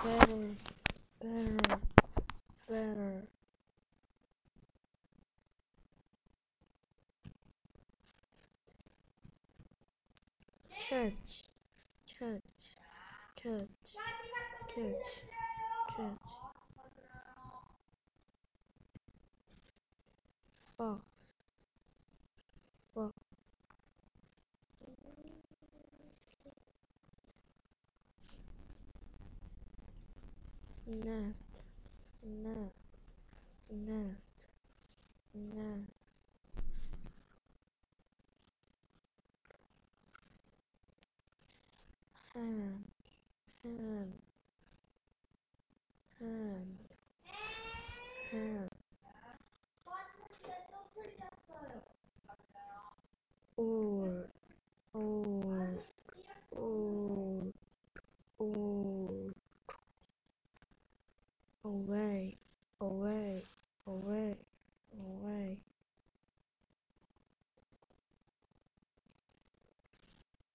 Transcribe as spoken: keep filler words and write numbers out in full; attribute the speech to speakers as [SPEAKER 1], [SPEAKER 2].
[SPEAKER 1] better, better, better. Catch, catch, catch, catch, catch. Fox, fox. Nest, nest, nest, nest. Hand, hand, hand, hand. Or, or, or, or. Away, away, away.